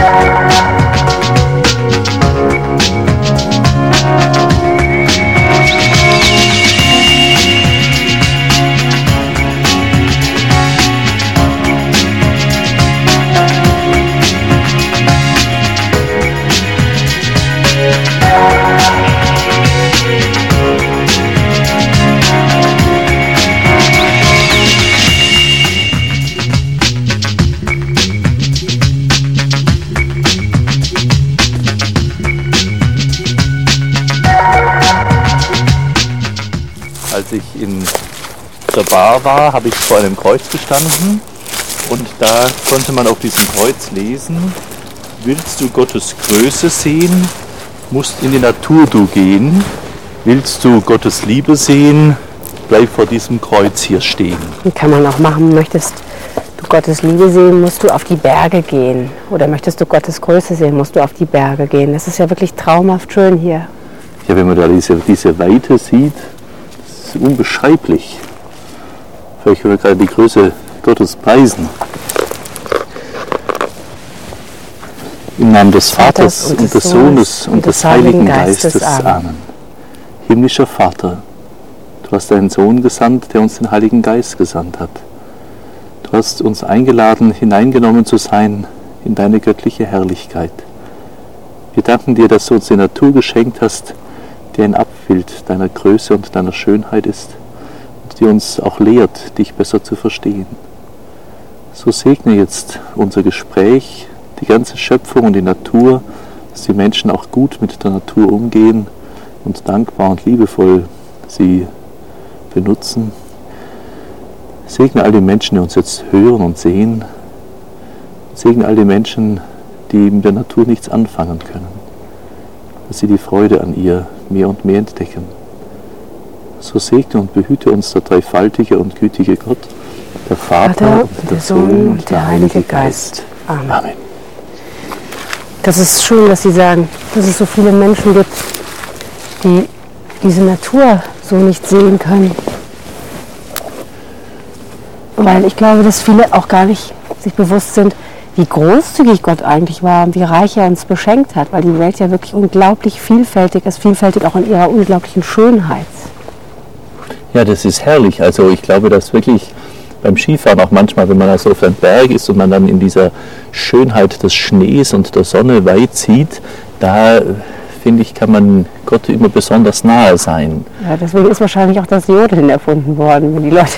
Als ich in der Bar war, habe ich vor einem Kreuz gestanden und da konnte man auf diesem Kreuz lesen: Willst du Gottes Größe sehen, musst in die Natur du gehen. Willst du Gottes Liebe sehen, bleib vor diesem Kreuz hier stehen. Die kann man auch machen. Möchtest du Gottes Liebe sehen, musst du auf die Berge gehen. Oder möchtest du Gottes Größe sehen, musst du auf die Berge gehen. Das ist ja wirklich traumhaft schön hier. Ja, wenn man da diese Weite sieht, das ist unbeschreiblich. Vielleicht können wir gerade die Größe Gottes preisen. Im Namen des Vaters und des Sohnes und des Heiligen Geistes. Amen. Himmlischer Vater, du hast deinen Sohn gesandt, der uns den Heiligen Geist gesandt hat. Du hast uns eingeladen, hineingenommen zu sein in deine göttliche Herrlichkeit. Wir danken dir, dass du uns die Natur geschenkt hast, die ein Abbild deiner Größe und deiner Schönheit ist und die uns auch lehrt, dich besser zu verstehen. So segne jetzt unser Gespräch, die ganze Schöpfung und die Natur, dass die Menschen auch gut mit der Natur umgehen und dankbar und liebevoll sie benutzen. Segne all die Menschen, die uns jetzt hören und sehen. Segne all die Menschen, die mit der Natur nichts anfangen können, dass sie die Freude an ihr mehr und mehr entdecken. So segne und behüte uns der dreifaltige und gütige Gott, der Vater und der Sohn und der Heilige Geist. Amen. Amen. Das ist schön, dass Sie sagen, dass es so viele Menschen gibt, die diese Natur so nicht sehen können. Weil ich glaube, dass viele auch gar nicht sich bewusst sind, wie großzügig Gott eigentlich war und wie reich er uns beschenkt hat, weil die Welt ja wirklich unglaublich vielfältig ist, vielfältig auch in ihrer unglaublichen Schönheit. Ja, das ist herrlich. Also ich glaube, dass wirklich beim Skifahren auch manchmal, wenn man also auf einem Berg ist und man dann in dieser Schönheit des Schnees und der Sonne weit sieht, da finde ich, kann man Gott immer besonders nahe sein. Ja, deswegen ist wahrscheinlich auch das Jodeln erfunden worden, wenn die Leute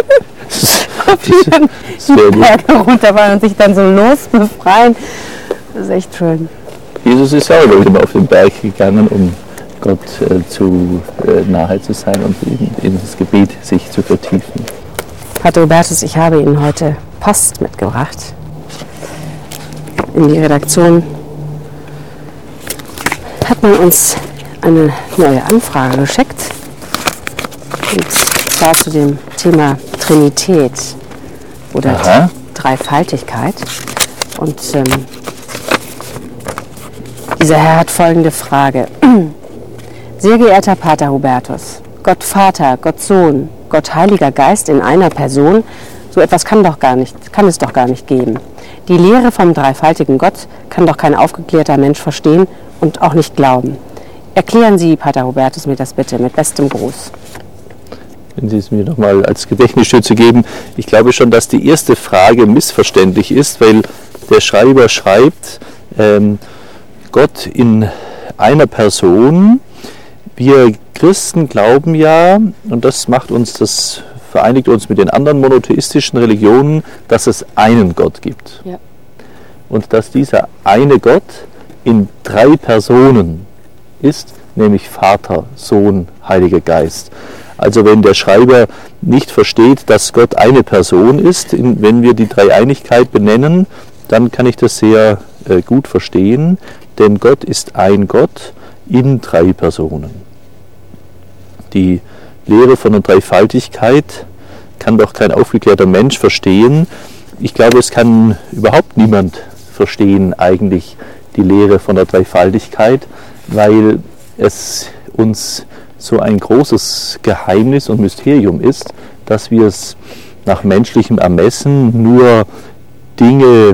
die Berge runterfahren und sich dann so losbefreien. Das ist echt schön. Jesus ist ja auch immer auf den Berg gegangen, um Gott nahe zu sein und in das Gebet sich zu vertiefen. Pater Hubertus, ich habe Ihnen heute Post mitgebracht in die Redaktion. Hat man uns eine neue Anfrage geschickt, und zwar zu dem Thema Trinität oder Dreifaltigkeit. Und dieser Herr hat folgende Frage. Sehr geehrter Pater Hubertus, Gott Vater, Gott Sohn, Gott Heiliger Geist in einer Person, so etwas kann es doch gar nicht geben. Die Lehre vom dreifaltigen Gott kann doch kein aufgeklärter Mensch verstehen und auch nicht glauben. Erklären Sie, Pater Hubertus, mir das bitte mit bestem Gruß. Wenn Sie es mir nochmal als Gedächtnisstütze geben. Ich glaube schon, dass die erste Frage missverständlich ist, weil der Schreiber schreibt, Gott in einer Person. Wir Christen glauben ja, und das vereinigt uns mit den anderen monotheistischen Religionen, dass es einen Gott gibt. Ja. Und dass dieser eine Gott in 3 Personen ist, nämlich Vater, Sohn, Heiliger Geist. Also wenn der Schreiber nicht versteht, dass Gott eine Person ist, wenn wir die Dreieinigkeit benennen, dann kann ich das sehr gut verstehen, denn Gott ist ein Gott in 3 Personen. Die Lehre von der Dreifaltigkeit kann doch kein aufgeklärter Mensch verstehen. Ich glaube, es kann überhaupt niemand verstehen eigentlich die Lehre von der Dreifaltigkeit, weil es uns so ein großes Geheimnis und Mysterium ist, dass wir es nach menschlichem Ermessen nur Dinge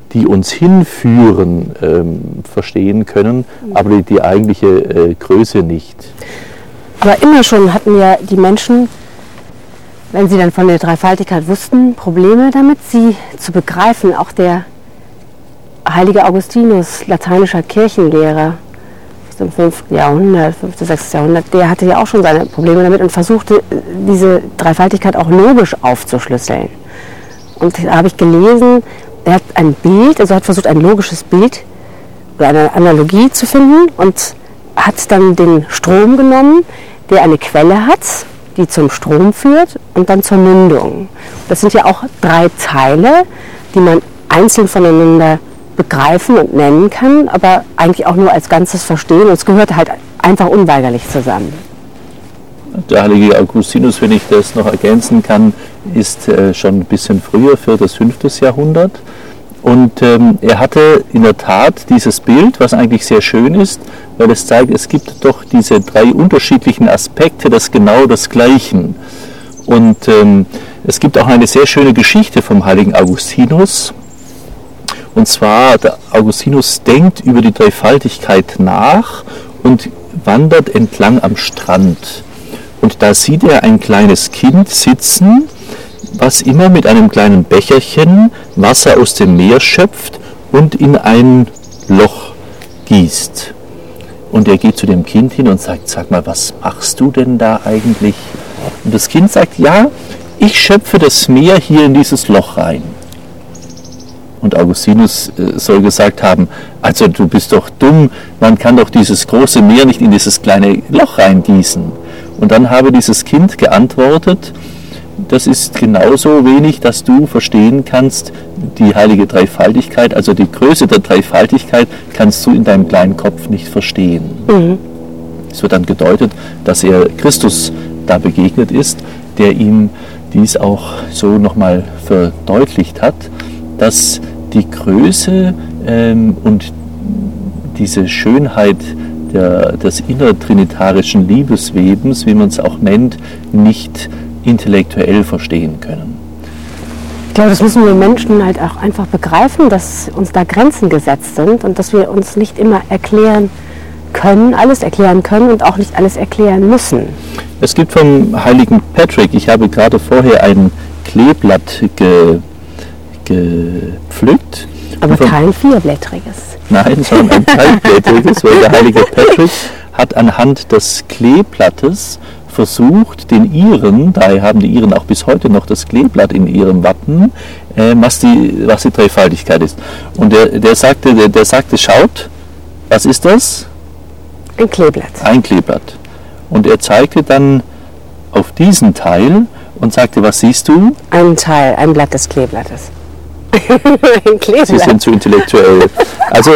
die uns hinführen, verstehen können, aber die eigentliche Größe nicht. Aber immer schon hatten ja die Menschen, wenn sie dann von der Dreifaltigkeit wussten, Probleme damit, sie zu begreifen. Auch der heilige Augustinus, lateinischer Kirchenlehrer aus dem 5. Jahrhundert, 5. 6. Jahrhundert, der hatte ja auch schon seine Probleme damit und versuchte, diese Dreifaltigkeit auch logisch aufzuschlüsseln. Und da habe ich gelesen, er hat ein Bild, also hat versucht, ein logisches Bild oder eine Analogie zu finden und hat dann den Strom genommen, der eine Quelle hat, die zum Strom führt und dann zur Mündung. Das sind ja auch 3 Teile, die man einzeln voneinander begreifen und nennen kann, aber eigentlich auch nur als Ganzes verstehen. Und es gehört halt einfach unweigerlich zusammen. Der heilige Augustinus, wenn ich das noch ergänzen kann, ist schon ein bisschen früher, 4. bis 5. Jahrhundert. Und er hatte in der Tat dieses Bild, was eigentlich sehr schön ist, weil es zeigt, es gibt doch diese 3 unterschiedlichen Aspekte des genau des Gleichen. Und es gibt auch eine sehr schöne Geschichte vom heiligen Augustinus. Und zwar, der Augustinus denkt über die Dreifaltigkeit nach und wandert entlang am Strand. Und da sieht er ein kleines Kind sitzen, was immer mit einem kleinen Becherchen Wasser aus dem Meer schöpft und in ein Loch gießt. Und er geht zu dem Kind hin und sagt, sag mal, was machst du denn da eigentlich? Und das Kind sagt, ja, ich schöpfe das Meer hier in dieses Loch rein. Und Augustinus soll gesagt haben, also du bist doch dumm, man kann doch dieses große Meer nicht in dieses kleine Loch reingießen. Und dann habe dieses Kind geantwortet, das ist genauso wenig, dass du verstehen kannst, die heilige Dreifaltigkeit, also die Größe der Dreifaltigkeit, kannst du in deinem kleinen Kopf nicht verstehen. Es wird dann gedeutet, dass er Christus da begegnet ist, der ihm dies auch so nochmal verdeutlicht hat, dass die Größe und diese Schönheit des innertrinitarischen Liebeswebens, wie man es auch nennt, nicht intellektuell verstehen können. Ich glaube, das müssen wir Menschen halt auch einfach begreifen, dass uns da Grenzen gesetzt sind und dass wir uns nicht immer erklären können, alles erklären können und auch nicht alles erklären müssen. Es gibt vom heiligen Patrick, ich habe gerade vorher ein Kleeblatt gepflückt. Aber kein vierblättriges. Nein, sondern ein dreiblättriges, weil der heilige Patrick hat anhand des Kleeblattes versucht, den Iren, daher haben die Iren auch bis heute noch das Kleeblatt in ihrem Wappen, was die Dreifaltigkeit ist. Und der sagte, schaut, was ist das? Ein Kleeblatt. Ein Kleeblatt. Und er zeigte dann auf diesen Teil und sagte, was siehst du? Ein Teil, ein Blatt des Kleeblattes. Ein Kleeblatt. Sie sind zu intellektuell. Also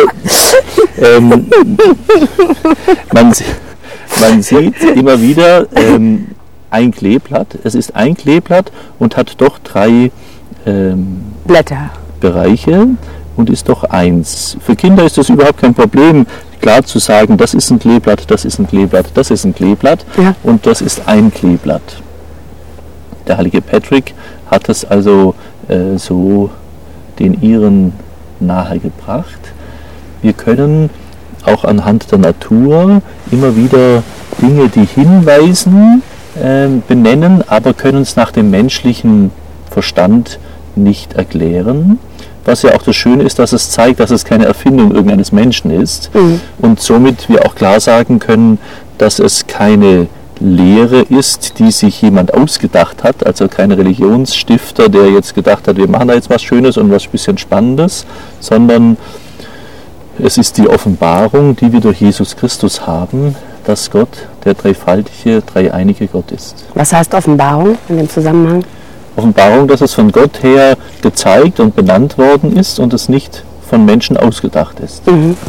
man sieht immer wieder ein Kleeblatt. Es ist ein Kleeblatt und hat doch 3 Blätter. Bereiche und ist doch eins. Für Kinder ist das überhaupt kein Problem, klar zu sagen, das ist ein Kleeblatt, das ist ein Kleeblatt, das ist ein Kleeblatt und das ist ein Kleeblatt. Der heilige Patrick hat es also so den Iren nahegebracht. Wir können auch anhand der Natur immer wieder Dinge, die hinweisen, benennen, aber können es nach dem menschlichen Verstand nicht erklären. Was ja auch das Schöne ist, dass es zeigt, dass es keine Erfindung irgendeines Menschen ist und somit wir auch klar sagen können, dass es keine Lehre ist, die sich jemand ausgedacht hat, also kein Religionsstifter, der jetzt gedacht hat, wir machen da jetzt was Schönes und was ein bisschen Spannendes, sondern es ist die Offenbarung, die wir durch Jesus Christus haben, dass Gott der dreifaltige, dreieinige Gott ist. Was heißt Offenbarung in dem Zusammenhang? Offenbarung, dass es von Gott her gezeigt und benannt worden ist und es nicht von Menschen ausgedacht ist.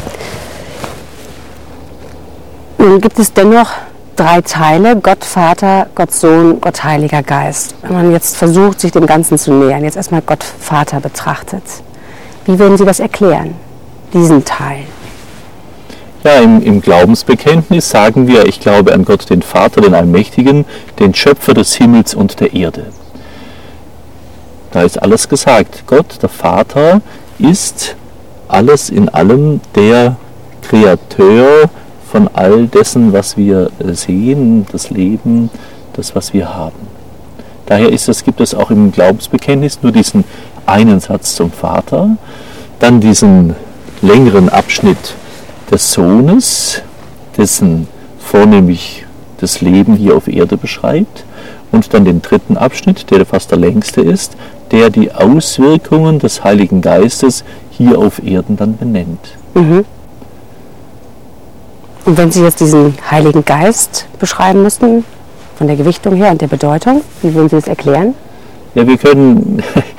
Nun gibt es dennoch 3 Teile, Gott Vater, Gott Sohn, Gott Heiliger Geist. Wenn man jetzt versucht, sich dem Ganzen zu nähern, jetzt erstmal Gott Vater betrachtet, wie würden Sie das erklären, diesen Teil? Ja, im Glaubensbekenntnis sagen wir, ich glaube an Gott, den Vater, den Allmächtigen, den Schöpfer des Himmels und der Erde. Da ist alles gesagt. Gott, der Vater, ist alles in allem der Kreateur von all dessen, was wir sehen, das Leben, das, was wir haben. Daher gibt es auch im Glaubensbekenntnis nur diesen einen Satz zum Vater, dann diesen längeren Abschnitt des Sohnes, dessen vornehmlich das Leben hier auf Erde beschreibt, und dann den dritten Abschnitt, der fast der längste ist, der die Auswirkungen des Heiligen Geistes hier auf Erden dann benennt. Mhm. Und wenn Sie jetzt diesen Heiligen Geist beschreiben müssten, von der Gewichtung her und der Bedeutung, wie würden Sie das erklären? Ja, wir können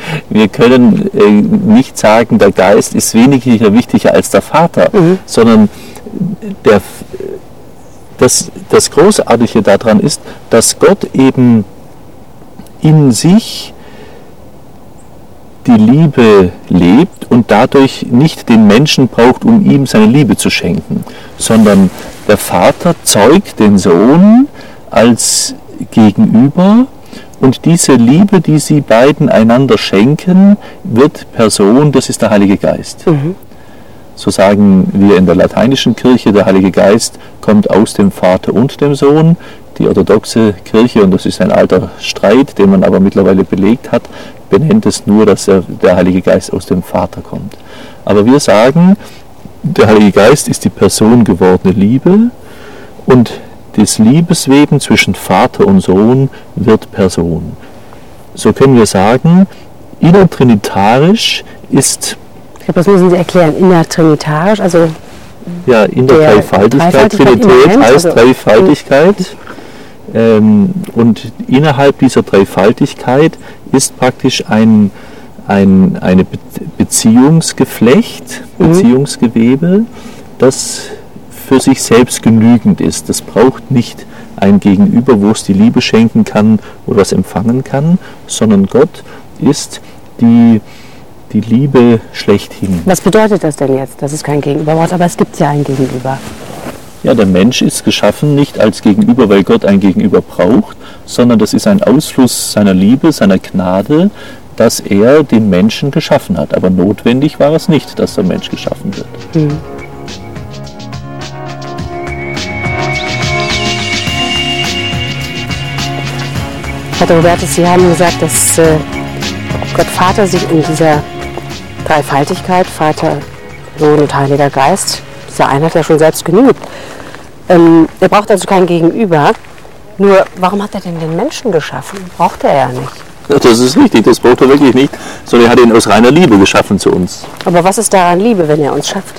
nicht sagen, der Geist ist weniger wichtiger als der Vater, sondern das Großartige daran ist, dass Gott eben in sich die Liebe lebt und dadurch nicht den Menschen braucht, um ihm seine Liebe zu schenken, sondern der Vater zeugt den Sohn als Gegenüber, und diese Liebe, die sie beiden einander schenken, wird Person, das ist der Heilige Geist. Mhm. So sagen wir in der lateinischen Kirche, der Heilige Geist kommt aus dem Vater und dem Sohn. Die orthodoxe Kirche, und das ist ein alter Streit, den man aber mittlerweile belegt hat, benennt es nur, dass der Heilige Geist aus dem Vater kommt. Aber wir sagen, der Heilige Geist ist die persongewordene Liebe, und das Liebesweben zwischen Vater und Sohn wird Person. So können wir sagen, innertrinitarisch ist... Ich glaube, das müssen Sie erklären. Innertrinitarisch, also... Ja, in der Dreifaltigkeit. Trinität heißt Dreifaltigkeit. Und innerhalb dieser Dreifaltigkeit ist praktisch eine Beziehungsgeflecht, Beziehungsgewebe, das für sich selbst genügend ist. Das braucht nicht ein Gegenüber, wo es die Liebe schenken kann oder was empfangen kann, sondern Gott ist die Liebe schlechthin. Was bedeutet das denn jetzt, dass es kein Gegenüber braucht? Aber es gibt ja ein Gegenüber. Ja, der Mensch ist geschaffen nicht als Gegenüber, weil Gott ein Gegenüber braucht, sondern das ist ein Ausfluss seiner Liebe, seiner Gnade, dass er den Menschen geschaffen hat. Aber notwendig war es nicht, dass der Mensch geschaffen wird. Mhm. Pater Hubertus, Sie haben gesagt, dass Gott Vater sich in dieser Dreifaltigkeit, Vater, Sohn und Heiliger Geist, dieser Einheit ja schon selbst genügt. Er braucht also kein Gegenüber. Nur, warum hat er denn den Menschen geschaffen? Braucht er ja nicht. Ja, das ist richtig, das braucht er wirklich nicht, sondern er hat ihn aus reiner Liebe geschaffen zu uns. Aber was ist daran Liebe, wenn er uns schafft?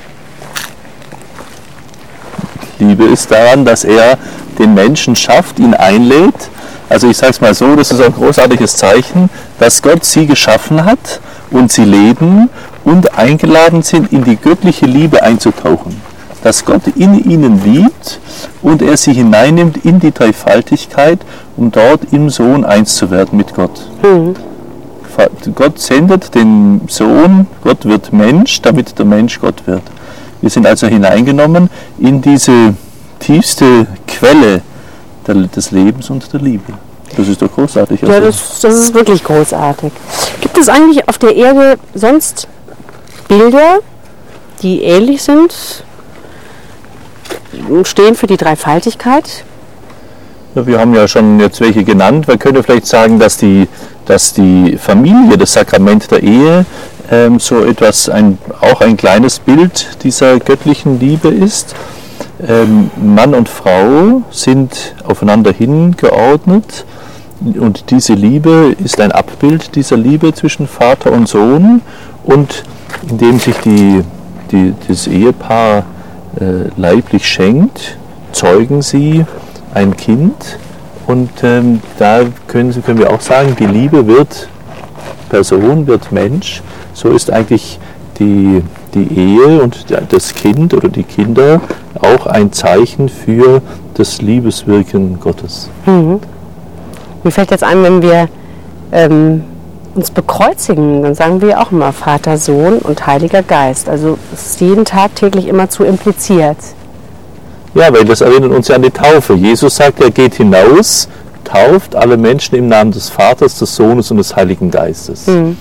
Liebe ist daran, dass er den Menschen schafft, ihn einlädt. Also ich sage es mal so, das ist ein großartiges Zeichen, dass Gott sie geschaffen hat und sie leben und eingeladen sind, in die göttliche Liebe einzutauchen. Dass Gott in ihnen liebt und er sie hineinnimmt in die Dreifaltigkeit, um dort im Sohn eins zu werden mit Gott. Mhm. Gott sendet den Sohn, Gott wird Mensch, damit der Mensch Gott wird. Wir sind also hineingenommen in diese tiefste Quelle des Lebens und der Liebe. Das ist doch großartig. Ja, das ist wirklich großartig. Gibt es eigentlich auf der Erde sonst Bilder, die ähnlich sind, stehen für die Dreifaltigkeit? Ja, wir haben ja schon jetzt welche genannt. Wir können vielleicht sagen, dass die Familie, das Sakrament der Ehe, so etwas, auch ein kleines Bild dieser göttlichen Liebe ist. Mann und Frau sind aufeinander hingeordnet und diese Liebe ist ein Abbild dieser Liebe zwischen Vater und Sohn, und indem sich das Ehepaar leiblich schenkt, zeugen sie ein Kind, und da können wir auch sagen, die Liebe wird Person, wird Mensch. So ist eigentlich die Ehe und das Kind oder die Kinder auch ein Zeichen für das Liebeswirken Gottes. Mhm. Mir fällt jetzt ein, wenn wir uns bekreuzigen, dann sagen wir auch immer Vater, Sohn und Heiliger Geist. Also es ist jeden Tag täglich immerzu impliziert. Ja, weil das erinnert uns ja an die Taufe. Jesus sagt, er geht hinaus, tauft alle Menschen im Namen des Vaters, des Sohnes und des Heiligen Geistes. Mhm.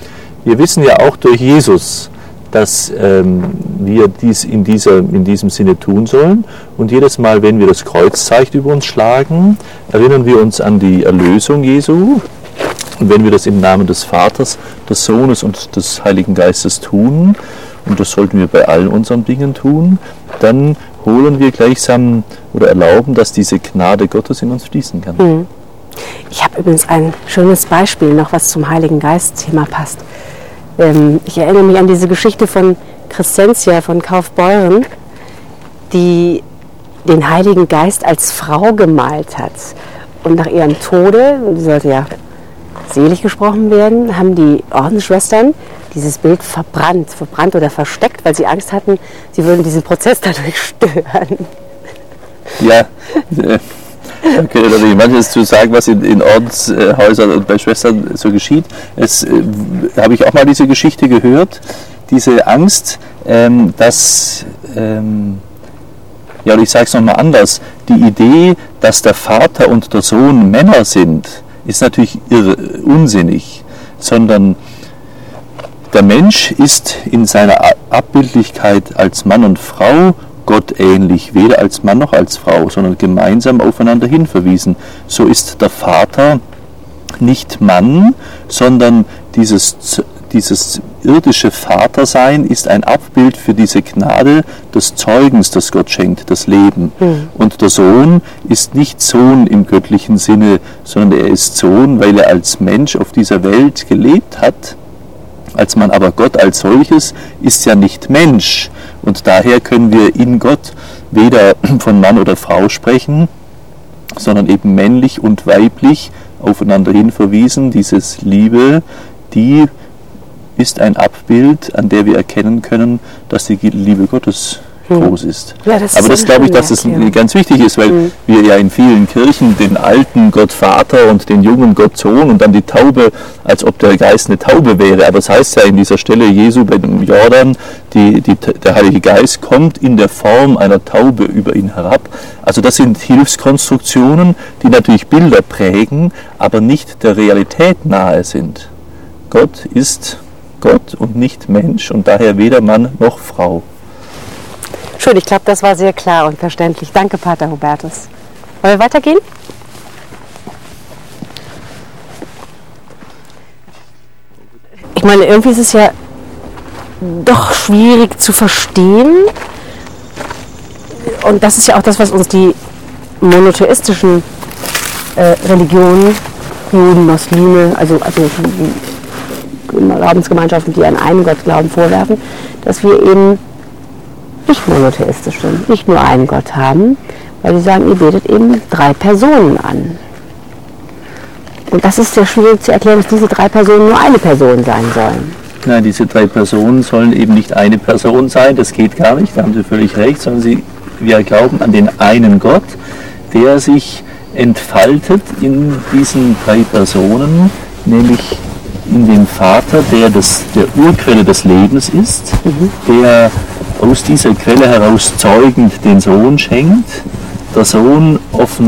wir wissen ja auch durch Jesus, dass wir dies in diesem Sinne tun sollen. Und jedes Mal, wenn wir das Kreuzzeichen über uns schlagen, erinnern wir uns an die Erlösung Jesu. Und wenn wir das im Namen des Vaters, des Sohnes und des Heiligen Geistes tun, und das sollten wir bei allen unseren Dingen tun, dann holen wir gleichsam oder erlauben, dass diese Gnade Gottes in uns fließen kann. Ich habe übrigens ein schönes Beispiel noch, was zum Heiligen Geist-Thema passt. Ich erinnere mich an diese Geschichte von Crescentia von Kaufbeuren, die den Heiligen Geist als Frau gemalt hat. Und nach ihrem Tode, die sollte ja selig gesprochen werden, haben die Ordensschwestern dieses Bild verbrannt oder versteckt, weil sie Angst hatten, sie würden diesen Prozess dadurch stören. Ja, da könnte natürlich manches zu sagen, was in Ordenshäusern und bei Schwestern so geschieht. Habe ich auch mal diese Geschichte gehört, diese Angst, dass, ja, ich sage es nochmal anders, die Idee, dass der Vater und der Sohn Männer sind, ist natürlich unsinnig, sondern der Mensch ist in seiner Abbildlichkeit als Mann und Frau Gott ähnlich, weder als Mann noch als Frau, sondern gemeinsam aufeinander hin verwiesen. So ist der Vater nicht Mann, sondern dieses irdische Vatersein ist ein Abbild für diese Gnade des Zeugens, das Gott schenkt, das Leben. Und der Sohn ist nicht Sohn im göttlichen Sinne, sondern er ist Sohn, weil er als Mensch auf dieser Welt gelebt hat. Als Mann, aber Gott als solches ist ja nicht Mensch. Und daher können wir in Gott weder von Mann oder Frau sprechen, sondern eben männlich und weiblich aufeinander hin verwiesen. Dieses Liebe, die ist ein Abbild, an der wir erkennen können, dass die Liebe Gottes groß ist. Ja, aber das glaube ich, dass es ganz wichtig ist, weil wir ja in vielen Kirchen den alten Gott Vater und den jungen Gott Sohn und dann die Taube, als ob der Geist eine Taube wäre. Aber es heißt ja in dieser Stelle Jesu bei dem Jordan, der Heilige Geist kommt in der Form einer Taube über ihn herab. Also das sind Hilfskonstruktionen, die natürlich Bilder prägen, aber nicht der Realität nahe sind. Gott ist Gott und nicht Mensch und daher weder Mann noch Frau. Schön, ich glaube, das war sehr klar und verständlich. Danke, Pater Hubertus. Wollen wir weitergehen? Ich meine, irgendwie ist es ja doch schwierig zu verstehen. Und das ist ja auch das, was uns die monotheistischen Religionen, Juden, Muslime, also Glaubensgemeinschaften, die an einen Gott glauben, vorwerfen, dass wir eben nicht monotheistisch sind, nicht nur einen Gott haben, weil sie sagen, ihr betet eben 3 Personen an. Und das ist sehr schwierig zu erklären, dass diese 3 Personen nur eine Person sein sollen. Nein, diese 3 Personen sollen eben nicht eine Person sein, das geht gar nicht, da haben Sie völlig recht, sondern wir glauben an den einen Gott, der sich entfaltet in diesen 3 Personen, nämlich in dem Vater, der Urquelle des Lebens ist, der aus dieser Quelle heraus zeugend den Sohn schenkt. Der Sohn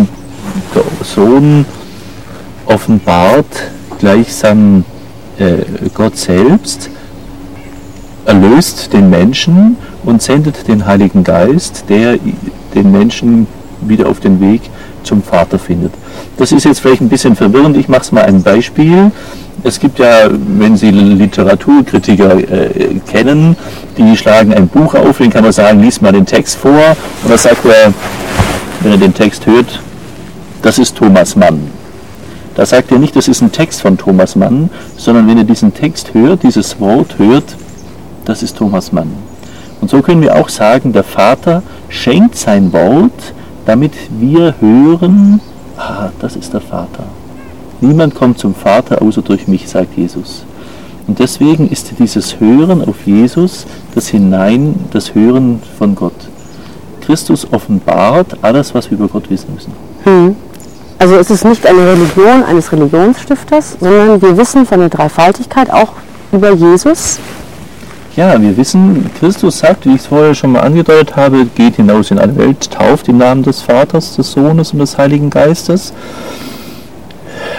offenbart gleichsam Gott selbst, erlöst den Menschen und sendet den Heiligen Geist, der den Menschen wieder auf den Weg zum Vater findet. Das ist jetzt vielleicht ein bisschen verwirrend, ich mache es mal ein Beispiel. Es gibt ja, wenn Sie Literaturkritiker kennen, die schlagen ein Buch auf, den kann man sagen, lies mal den Text vor. Und dann sagt er, wenn er den Text hört, das ist Thomas Mann. Da sagt er nicht, das ist ein Text von Thomas Mann, sondern wenn er diesen Text hört, dieses Wort hört, das ist Thomas Mann. Und so können wir auch sagen, der Vater schenkt sein Wort, damit wir hören, das ist der Vater. Niemand kommt zum Vater außer durch mich, sagt Jesus. Und deswegen ist dieses Hören auf Jesus das Hören von Gott. Christus offenbart alles, was wir über Gott wissen müssen. Also es ist nicht eine Religion eines Religionsstifters, sondern wir wissen von der Dreifaltigkeit auch über Jesus. Ja, wir wissen, Christus sagt, wie ich es vorher schon mal angedeutet habe, geht hinaus in alle Welt, tauft im Namen des Vaters, des Sohnes und des Heiligen Geistes.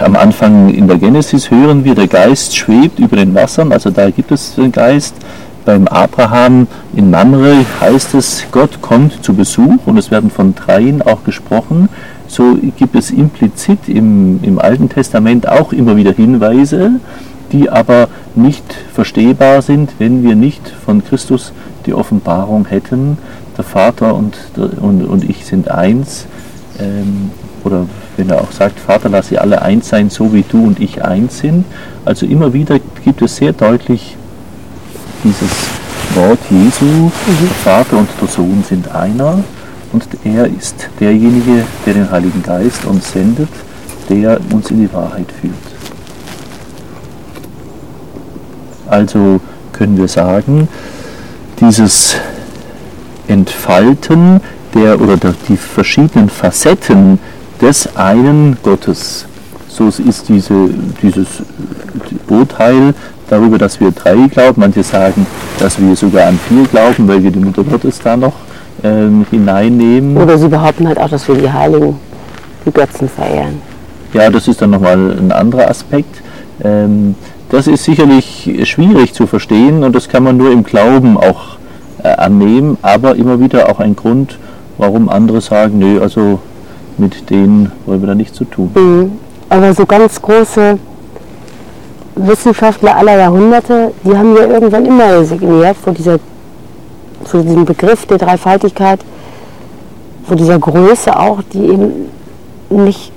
am Anfang in der Genesis hören wir, der Geist schwebt über den Wassern, also da gibt es den Geist. Beim Abraham in Mamre heißt es, Gott kommt zu Besuch und es werden von Dreien auch gesprochen. So gibt es implizit im Alten Testament auch immer wieder Hinweise, die aber nicht verstehbar sind, wenn wir nicht von Christus die Offenbarung hätten, der Vater und ich sind eins. Oder wenn er auch sagt, Vater, lass sie alle eins sein, so wie du und ich eins sind. Also immer wieder gibt es sehr deutlich dieses Wort Jesu, der Vater und der Sohn sind einer und er ist derjenige, der den Heiligen Geist uns sendet, der uns in die Wahrheit führt. Also können wir sagen, dieses Entfalten die verschiedenen Facetten des einen Gottes, so ist dieses Urteil darüber, dass wir 3 glauben. Manche sagen, dass wir sogar an 4 glauben, weil wir die Mutter Gottes da noch hineinnehmen. Oder sie behaupten halt auch, dass wir die Heiligen, die Götzen verehren. Ja, das ist dann nochmal ein anderer Aspekt. Das ist sicherlich schwierig zu verstehen und das kann man nur im Glauben auch annehmen, aber immer wieder auch ein Grund, warum andere sagen, nö, also mit denen wollen wir da nichts zu tun. Aber so ganz große Wissenschaftler aller Jahrhunderte, die haben ja irgendwann immer resigniert vor diesem Begriff der Dreifaltigkeit, vor dieser Größe auch, die eben nicht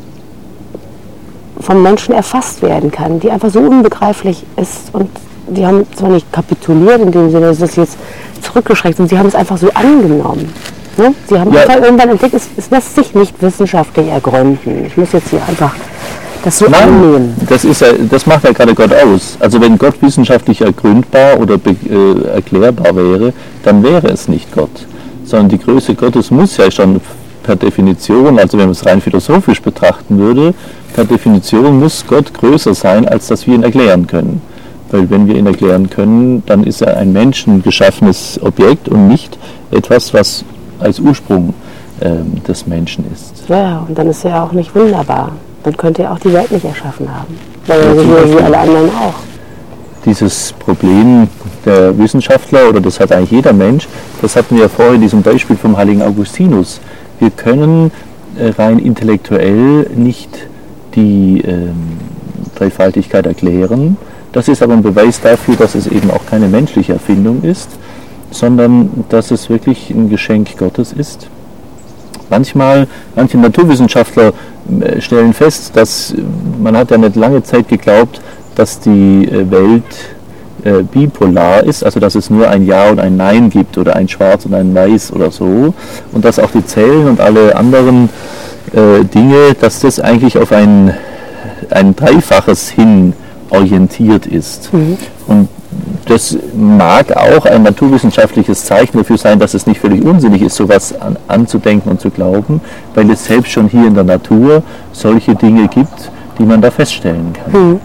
vom Menschen erfasst werden kann, die einfach so unbegreiflich ist. Und die haben zwar nicht kapituliert, in dem Sinne, dass es jetzt zurückgeschreckt sind, sie haben es einfach so angenommen. Ne? Sie haben einfach irgendwann entdeckt, es lässt sich nicht wissenschaftlich ergründen. Ich muss jetzt hier einfach das so annehmen. Das macht ja gerade Gott aus. Also wenn Gott wissenschaftlich ergründbar oder erklärbar wäre, dann wäre es nicht Gott. Sondern die Größe Gottes muss ja schon per Definition, also wenn man es rein philosophisch betrachten würde, per Definition muss Gott größer sein, als dass wir ihn erklären können. Weil wenn wir ihn erklären können, dann ist er ein menschengeschaffenes Objekt und nicht etwas, was als Ursprung des Menschen ist. Ja, und dann ist er auch nicht wunderbar. Dann könnte er auch die Welt nicht erschaffen haben. Weil er so wie alle anderen auch. Dieses Problem der Wissenschaftler, oder das hat eigentlich jeder Mensch, das hatten wir ja vorhin in diesem Beispiel vom heiligen Augustinus. Wir können rein intellektuell nicht die Dreifaltigkeit erklären. Das ist aber ein Beweis dafür, dass es eben auch keine menschliche Erfindung ist, sondern dass es wirklich ein Geschenk Gottes ist. Manche Naturwissenschaftler stellen fest, dass man hat ja nicht lange Zeit geglaubt, dass die Welt bipolar ist, also dass es nur ein Ja und ein Nein gibt oder ein Schwarz und ein Weiß oder so, und dass auch die Zellen und alle anderen Dinge, dass das eigentlich auf ein Dreifaches hin orientiert ist. Und das mag auch ein naturwissenschaftliches Zeichen dafür sein, dass es nicht völlig unsinnig ist, sowas anzudenken und zu glauben, weil es selbst schon hier in der Natur solche Dinge gibt, die man da feststellen kann.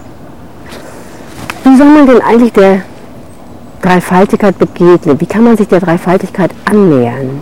Wie soll man denn eigentlich der Dreifaltigkeit begegnen? Wie kann man sich der Dreifaltigkeit annähern?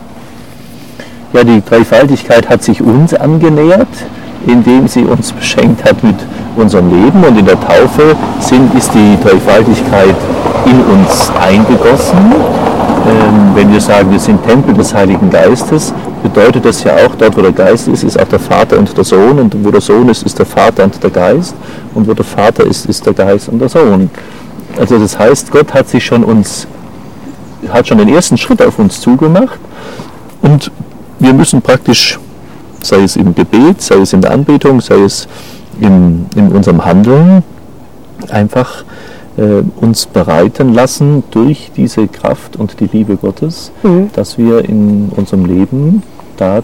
Ja, die Dreifaltigkeit hat sich uns angenähert, indem sie uns beschenkt hat mit unserem Leben, und in der Taufe ist die Dreifaltigkeit in uns eingegossen. Wenn wir sagen, wir sind Tempel des Heiligen Geistes, bedeutet das ja auch, dort wo der Geist ist auch der Vater und der Sohn, und wo der Sohn ist der Vater und der Geist, und wo der Vater ist der Geist und der Sohn. Also das heißt, Gott hat schon den ersten Schritt auf uns zugemacht, und wir müssen praktisch, sei es im Gebet, sei es in der Anbetung, sei es in unserem Handeln, einfach uns bereiten lassen durch diese Kraft und die Liebe Gottes, dass wir in unserem Leben da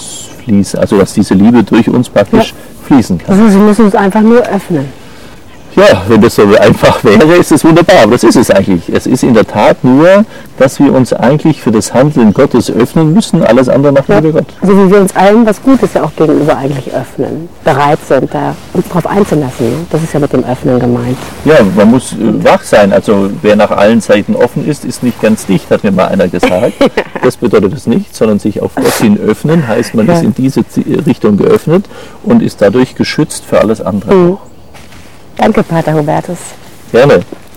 ausfließen, also dass diese Liebe durch uns praktisch fließen kann. Also Sie müssen uns einfach nur öffnen. Ja, wenn das so einfach wäre, ist es wunderbar, aber das ist es eigentlich. Es ist in der Tat nur, dass wir uns eigentlich für das Handeln Gottes öffnen müssen, alles andere machen wir Gott. Also wie wir uns allem was Gutes ja auch gegenüber eigentlich öffnen, bereit sind, da uns darauf einzulassen. Das ist ja mit dem Öffnen gemeint. Ja, man muss wach sein, also wer nach allen Seiten offen ist, ist nicht ganz dicht, hat mir mal einer gesagt. Das bedeutet es nicht, sondern sich auf Gott hin öffnen, heißt man ist in diese Richtung geöffnet und ist dadurch geschützt für alles andere auch. Danke, Pater Hubertus. Gerne.